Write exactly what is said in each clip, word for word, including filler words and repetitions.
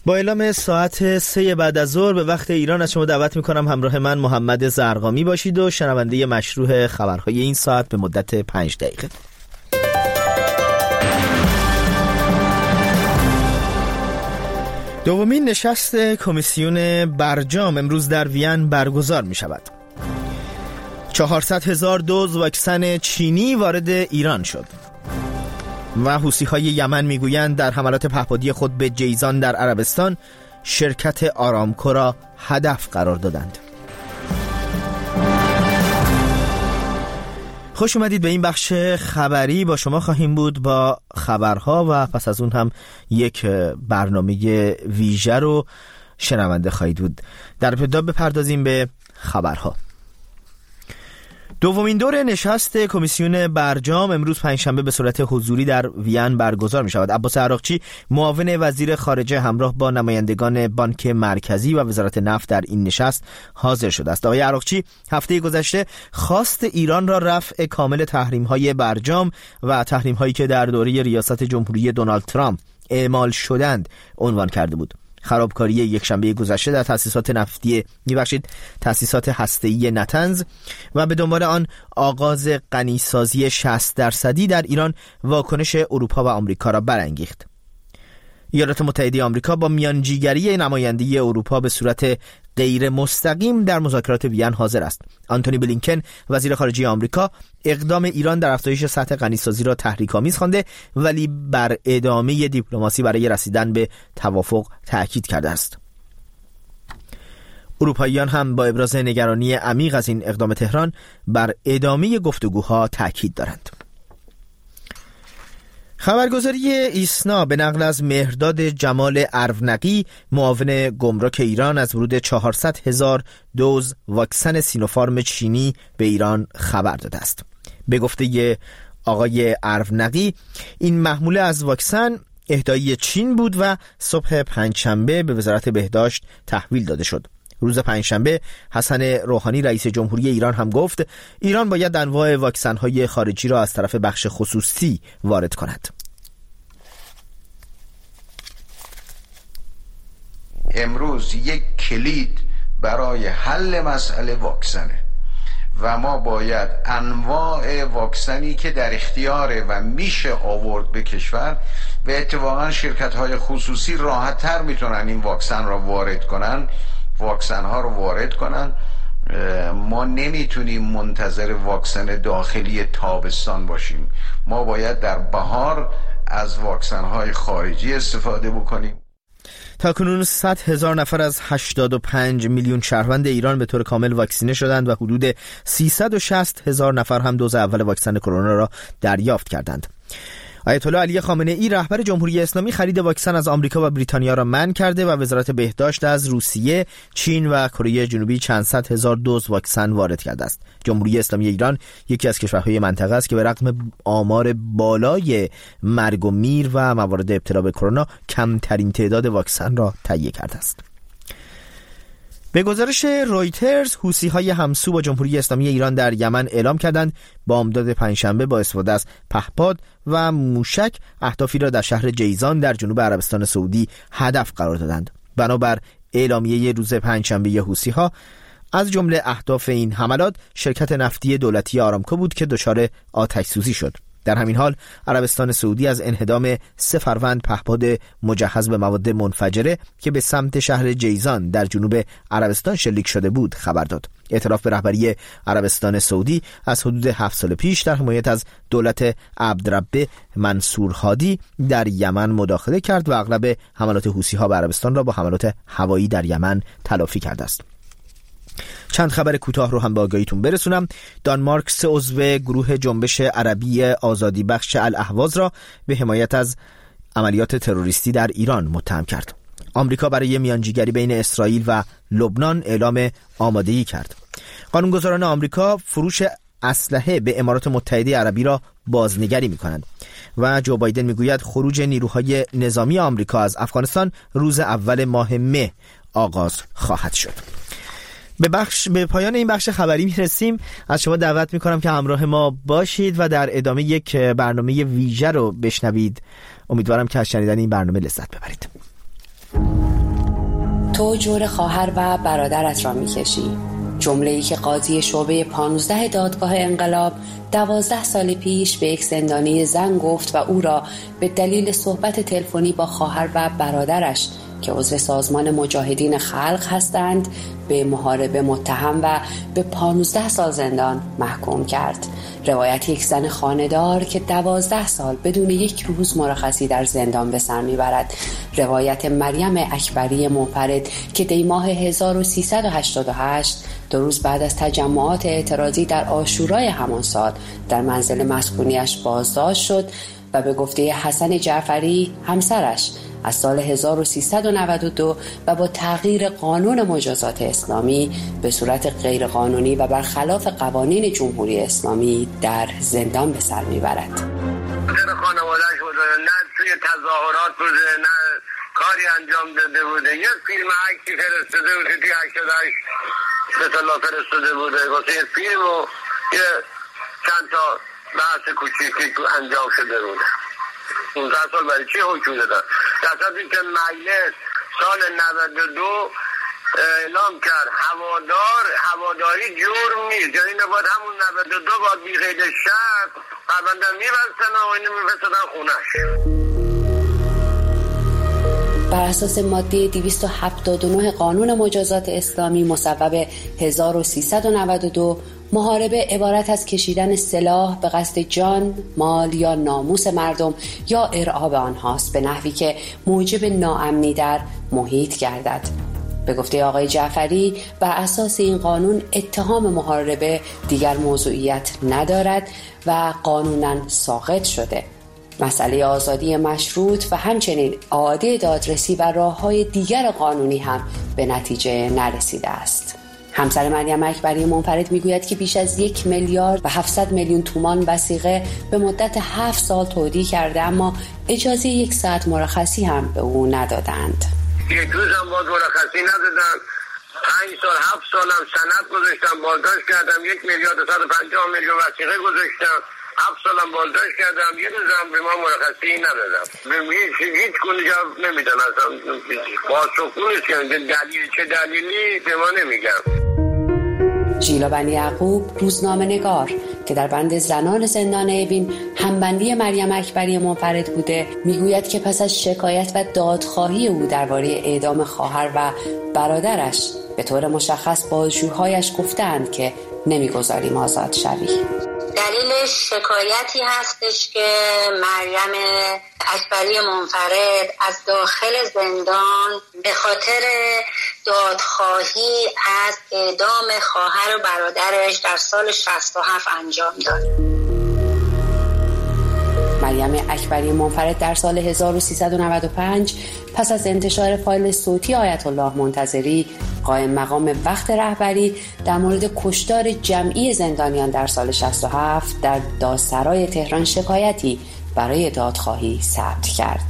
با اعلام ساعت سه بعد از ظهر به وقت ایران از شما دعوت میکنم همراه من محمد زرقامی باشید و شنونده مشروع خبرهای این ساعت به مدت پنج دقیقه. دومین نشست کمیسیون برجام امروز در وین برگزار می شود. چهارصد هزار دوز واکسن چینی وارد ایران شد و حوثی‌های یمن میگویند در حملات پهپادی خود به جیزان در عربستان شرکت آرامکو را هدف قرار دادند. خوش اومدید به این بخش خبری. با شما خواهیم بود با خبرها و پس از اون هم یک برنامه ویژه رو شنونده خواهید بود. در ابتدا بپردازیم به خبرها. دومین دور نشست کمیسیون برجام امروز پنجشنبه به صورت حضوری در وین برگزار می شود. عباس عراقچی معاون وزیر خارجه همراه با نمایندگان بانک مرکزی و وزارت نفت در این نشست حاضر شده است. آقای عراقچی هفته گذشته خواست ایران را رفع کامل تحریم‌های برجام و تحریم‌هایی که در دوره ریاست جمهوری دونالد ترامپ اعمال شدند عنوان کرده بود. خرابکاری یک شنبه گذشته در تأسیسات نفتی میبخشید تأسیسات هسته‌ای نتنز و به دنبال آن آغاز غنیسازی شصت درصدی در ایران واکنش اروپا و آمریکا را برانگیخت. ایالات متحده آمریکا با میانجیگری نماینده اروپا به صورت غیر مستقیم در مذاکرات وین حاضر است. آنتونی بلینکن وزیر خارجه آمریکا اقدام ایران در افزایش سطح غنیسازی را تحریک‌آمیز خوانده ولی بر ادامه دیپلماسی برای رسیدن به توافق تأکید کرده است. اروپاییان هم با ابراز نگرانی عمیق از این اقدام تهران بر ادامه گفتگوها تأکید دارند. خبرگزاری ایسنا به نقل از مهرداد جمال اروانقی معاون گمرک ایران از ورود چهارصد هزار دوز واکسن سینوفارم چینی به ایران خبر داده است. به گفته آقای اروانقی این محموله از واکسن اهدایی چین بود و صبح پنجشنبه به وزارت بهداشت تحویل داده شد. روز پنجشنبه حسن روحانی رئیس جمهوری ایران هم گفت ایران باید انواع واکسن‌های خارجی را از طرف بخش خصوصی وارد کند. امروز یک کلید برای حل مسئله واکسنه و ما باید انواع واکسنی که در اختیاره و میشه آورد به کشور و اتفاقا شرکت‌های خصوصی راحت‌تر میتونن این واکسن را وارد کنن واکسن ها رو وارد کنن. ما نمیتونیم منتظر واکسن داخلی تابستان باشیم. ما باید در بهار از واکسن های خارجی استفاده بکنیم. تاکنون صد هزار نفر از هشتاد و پنج میلیون شهروند ایران به طور کامل واکسینه شدند و حدود سیصد و شصت هزار نفر هم دوز اول واکسن کرونا را دریافت کردند. آیت الله علی خامنه ای رهبر جمهوری اسلامی خرید واکسن از آمریکا و بریتانیا را منع کرده و وزارت بهداشت از روسیه، چین و کره جنوبی چند صد هزار دوز واکسن وارد کرده است. جمهوری اسلامی ایران یکی از کشورهای منطقه است که به رغم آمار بالای مرگ و میر و موارد ابتلا به کرونا کمترین تعداد واکسن را تهیه کرده است. به گزارش رویترز حوثی‌های همسو با جمهوری اسلامی ایران در یمن اعلام کردند بامداد پنجشنبه با استفاده از پهپاد و موشک اهدافی را در شهر جیزان در جنوب عربستان سعودی هدف قرار دادند. بنابر اعلامیه روز پنجشنبه حوثی‌ها از جمله اهداف این حملات شرکت نفتی دولتی آرامکو بود که دچار آتش سوزی شد. در همین حال عربستان سعودی از انهدام سه فروند پهپاد مجهز به مواد منفجره که به سمت شهر جیزان در جنوب عربستان شلیک شده بود خبر داد. اعتراف به رهبری عربستان سعودی از حدود هفت سال پیش در حمایت از دولت عبدربه منصور هادی در یمن مداخله کرد و اغلب حملات حوثی‌ها به عربستان را با حملات هوایی در یمن تلافی کرده است. چند خبر کوتاه رو هم به آگاهیتون برسونم. دانمارک سه عضو گروه جنبش عربی آزادی بخش الاهواز را به حمایت از عملیات تروریستی در ایران متهم کرد. آمریکا برای میانجیگری بین اسرائیل و لبنان اعلام آمادگی کرد. قانونگذاران آمریکا فروش اسلحه به امارات متحده عربی را بازنگری می‌کنند و جو بایدن میگوید خروج نیروهای نظامی آمریکا از افغانستان روز اول ماه مه آغاز خواهد شد. به بخش به پایان این بخش خبری میرسیم. از شما دعوت میکنم که همراه ما باشید و در ادامه یک برنامه ویژه رو بشنوید. امیدوارم که از شنیدن این برنامه لذت ببرید. تو جور خواهر و برادرت را میکشی. جمله‌ای که قاضی شعبه پانزده دادگاه انقلاب دوازده سال پیش به یک زندانی زن گفت و او را به دلیل صحبت تلفنی با خواهر و برادرش که عضو سازمان مجاهدین خلق هستند به محاربه متهم و به پانزده سال زندان محکوم کرد. روایت یک زن خانه‌دار که دوازده سال بدون یک روز مرخصی در زندان به سر میبرد. روایت مریم اکبری منفرد که دی ماه هزار و سیصد و هشتاد و هشت دو روز بعد از تجمعات اعتراضی در عاشورای همان سال در منزل مسکونیش بازداشت شد و به گفته حسن جعفری همسرش از سال هزار و سیصد و نود و دو و با تغییر قانون مجازات اسلامی به صورت غیرقانونی و برخلاف قوانین جمهوری اسلامی در زندان به سر میبرد. خانواده‌اش بوده، نه توی تظاهرات بوده، نه کاری انجام داده بوده. یه فیلم عکسی فرستاده بوده توی هشتاد و هشت به طلا فرستاده بوده واسه یه فیلم و یه چند تا بحث کوچیکی انجام شده بوده. پانزده سال برای چی حکم دادن؟ در صورتی که مجلس سال نود و دو اعلام کرد هوادار هواداری جرم نیست، یعنی باید همون نود و دو باید بی قید شرط پرونده میبستن و اینو میفرستادن خونش. بر اساس ماده دویست و هفتاد و نه قانون مجازات اسلامی مصوب هزار و سیصد و نود و دو، محاربه عبارت از کشیدن سلاح به قصد جان، مال یا ناموس مردم یا ارعاب آنهاست به نحوی که موجب ناامنی در محیط گردد. به گفته آقای جعفری بر اساس این قانون اتهام محاربه دیگر موضوعیت ندارد و قانوناً ساقط شده. مسئله آزادی مشروط و همچنین اعاده دادرسی و راه‌های دیگر قانونی هم به نتیجه نرسیده است. همسر مریم اکبری منفرد میگوید که بیش از یک میلیارد و هفتصد میلیون تومان وثیقه به مدت هفت سال تودیع کرده، اما اجازه یک ساعت مرخصی هم به او ندادند. یک روز هم باز مرخصی ندادن. پنج سال هفت سالم سند گذاشتم، بازداشت کردم، یک میلیارد و صد و پنجاه میلیون وثیقه گذاشتم، هفت سالم بازداشت کردم، یه روز هم به ما مرخصی ندادم. هیچ هیچ گونه جواب نمیدن، اصلا پاسخگو نیست که دلیل چه دلیلی به ما نمیگن. ژیلا بنی یعقوب، روزنامه‌نگار که در بند زنان زندان اوین همبندی مریم اکبری منفرد بوده، میگوید که پس از شکایت و دادخواهی او درباره اعدام خواهر و برادرش به طور مشخص بازجوهایش گفتند که نمیگذاریم آزاد شوی. دلیلش شکایتی هستش که مریم اکبری منفرد از داخل زندان به خاطر دادخواهی از اعدام خواهر و برادرش در سال شصت و هفت انجام داد. مریم اکبری منفرد در سال هزار و سیصد و نود و پنج پس از انتشار فایل صوتی آیت الله منتظری قائم مقام وقت رهبری در مورد کشتار جمعی زندانیان در سال شصت و هفت در دادسرای تهران شکایتی برای دادخواهی ثبت کرد.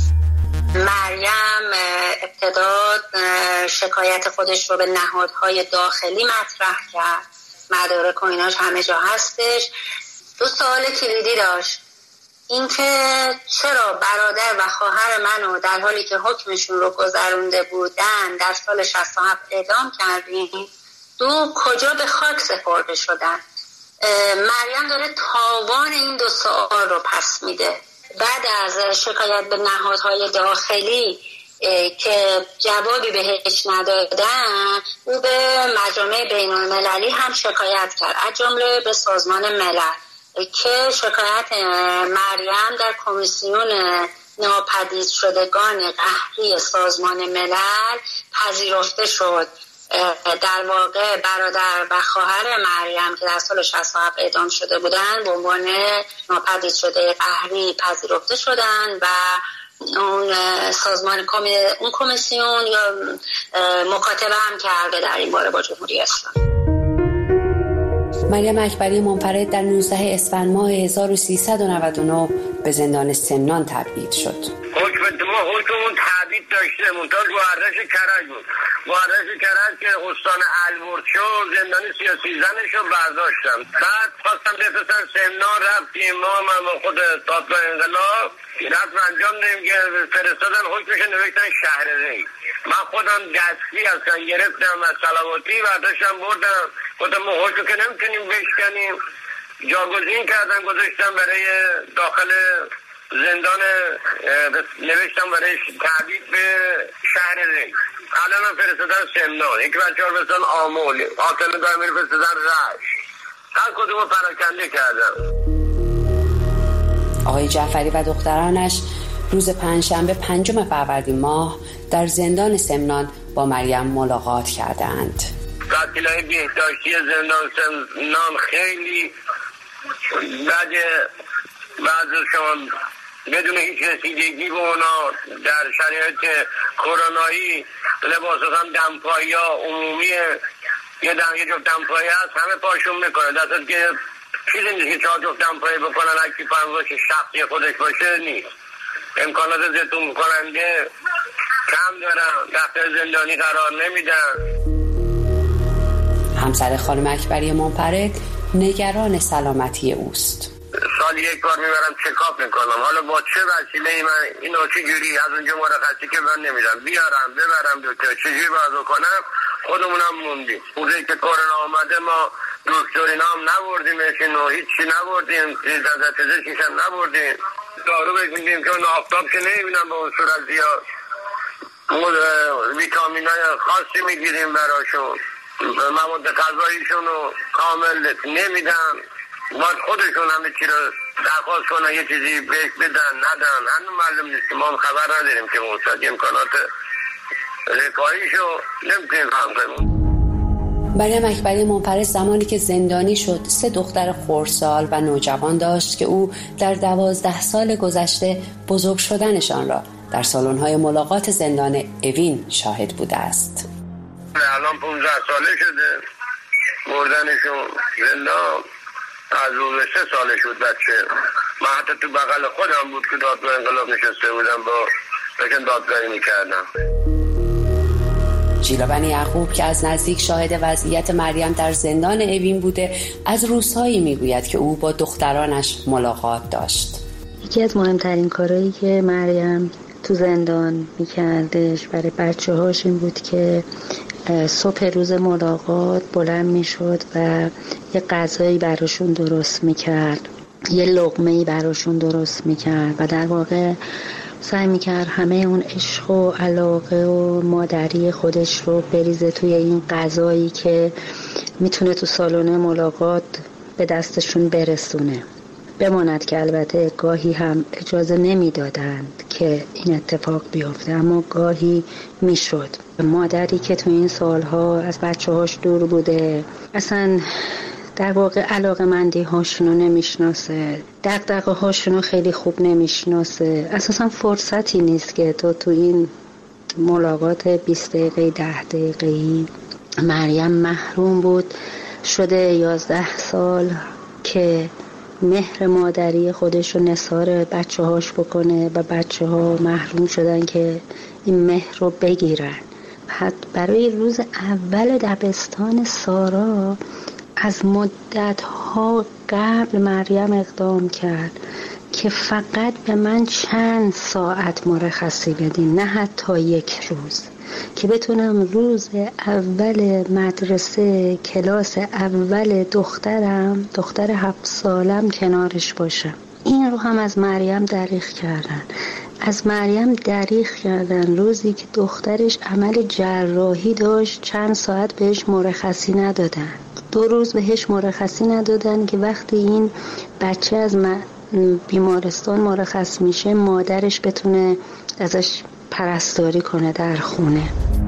مریم ابتدا شکایت خودش رو به نهادهای داخلی مطرح کرد، مدارک و ایناش همه جا هستش. دو سوال کلیدی داشت، اینکه چرا برادر و خواهر منو در حالی که حکمشون رو گذرونده بودن در سال شصت و هفت اعدام کردیم؟ دو، کجا به خاک سپرده شدن؟ مریم داره تاوان این دو سوال رو پس میده. بعد از شکایت به نهادهای داخلی که جوابی بهش ندادن، او به مجامع بین المللی هم شکایت کرد، از جمله به سازمان ملل، که شکایت مریم در کمیسیون ناپدید شدگان قهری سازمان ملل پذیرفته شد. در واقع برادر و خواهر مریم که در سال شصت و هفت اعدام شده بودند به عنوان ناپدید شده قهری پذیرفته شدند و اون سازمان کمی... اون کمیسیون یا مکاتبه هم کرده در این باره با جمهوری اسلامی. مریم اکبری منفرد در نوزدهم اسفند ماه هزار و سیصد و نود و نه به زندان سمنان تبعید شد. حکم ما حکممون تبعید داشته، منتها گوهردش کرج بود. گوهردش کرج که استان البرز شد، زندانی سیاسی زنش رو برداشتن. بعد خواستم بفرستن سمنان، رفتیم ما من خود دادگاه انقلاب رفت انجام دادیم که فرستادن، حکمش نوشتن شهر ری. من خودم دستی اصلا گرفتم از صلواتی برداشتم بردم، گفتم ما حکم که نمیتونیم بشکنیم، جاگزین کردن گذاشتم برای داخل زندان، نوشتم برای تعبید به شهر ری. الان هم فرستادن سمنان، یک بچه ها فرستادن آمول، آتل دایمیر فرستادن رش، هر کدوم پراکنده کردم. آقای جعفری و دخترانش روز پنجشنبه پنجم فروردین ماه در زندان سمنان با مریم ملاقات کردند. قتلای بهداشتی زندان سمنان خیلی بعد بعض شما بدون هیچ رسیدگی به اونا در شرایط کرونایی لباسات هم دمپایی ها عمومیه، یه دم یه جفت دمپایی هست همه پاشون میکنه، دستت که چیزی نیست که چهار جفت دمپایی بکنن هرکی پنجاش شخصی خودش باشه نیست. امکانات زیتون کننده کم دارن، دفتر زندانی قرار نمیدن. همسر خانم اکبری منفرد نگران سلامتی اوست. سال یک بار میبرم چکاپ میکنم، حالا با چه وسیله من اینو چجوری از اونجا مرخصی که من نمیدم بیارم ببرم دکتر چجوری بازو کنم، خودمونم موندیم. روزی که کرونا آمده ما دکترینا هم نبردیمشون و هیچی نبردیم، از پزشکیش هم نبردیم، دارو بگیریم که اون آفتاب که نمیبینم به اون صورت زیاد، ویتامین های خاصی میگیریم براشون، مواد غذاییشون رو کامل نمیدن، باید خودشون همه چی رو درخواست کنن یه چیزی بهش بدن ندن، هنوز معلوم نیست که ما هم خبر نداریم که موساد امکانات رفاهیشو نمیتونیم فهم کنیم. مریم اکبری منفرد زمانی که زندانی شد سه دختر خردسال و نوجوان داشت که او در دوازده سال گذشته بزرگ شدنشان را در سالن‌های ملاقات زندان اوین شاهد بوده است. الان پونزده ساله شده بردنشون زندان، از روز سه ساله شد بچه. من حتی تو بغل خودم بود که دادگاه انقلاب نشسته بودم با بکن دادگاهی میکردم. جیلا بنی یعقوب که از نزدیک شاهد وضعیت مریم در زندان اوین بوده از روزهایی میگوید که او با دخترانش ملاقات داشت. یکی از مهمترین کارهایی که مریم تو زندان میکردش برای بچه هاش این بود که صبح روز ملاقات بلند میشد و یه غذایی براشون درست میکرد، یه لقمه‌ای براشون درست میکرد و در واقع سعی میکرد همه اون عشق و علاقه و مادری خودش رو بریزه توی این غذایی که میتونه تو سالن ملاقات به دستشون برسونه. بماند که البته گاهی هم اجازه نمیدادند که این اتفاق بیفته، اما گاهی میشد. مادری که تو این سالها از بچه هاش دور بوده، اصلا در واقع علاقه مندی هاشونو نمیشناسه، دغدغه هاشونو خیلی خوب نمیشناسه، اساسا فرصتی نیست که تو تو این ملاقات بیست دقیقه ده دقیقه‌ای. مریم محروم بود شده یازده سال که مهر مادری خودش رو نثار بچه هاش بکنه و بچه ها محروم شدن که این مهر رو بگیرن. برای روز اول دبستان سارا از مدت ها قبل مریم اقدام کرد که فقط به من چند ساعت مرخصی بدین، نه حتی یک روز، که بتونم روز اول مدرسه کلاس اول دخترم دختر هفت سالم کنارش باشم. این رو هم از مریم دریغ کردن. از مریم دریغ کردن روزی که دخترش عمل جراحی داشت چند ساعت بهش مرخصی ندادن، دو روز بهش مرخصی ندادن که وقتی این بچه از بیمارستان مرخص میشه مادرش بتونه ازش پرستاری کنه در خونه.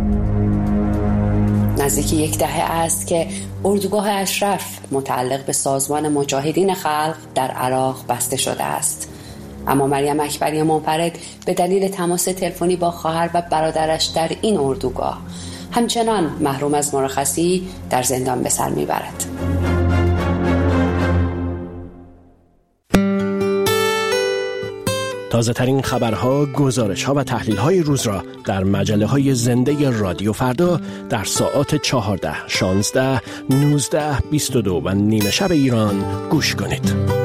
نزدیک یک دهه است که اردوگاه اشرف متعلق به سازمان مجاهدین خلق در عراق بسته شده است، اما مریم اکبری منفرد به دلیل تماس تلفنی با خواهر و برادرش در این اردوگاه همچنان محروم از مرخصی در زندان به سر میبرد. تا تازه ترین خبرها، گزارش ها و تحلیل های روز را در مجله های زنده رادیو فردا در ساعات چهارده، شانزده، نوزده، بیست و دو و نیمه شب ایران گوش کنید.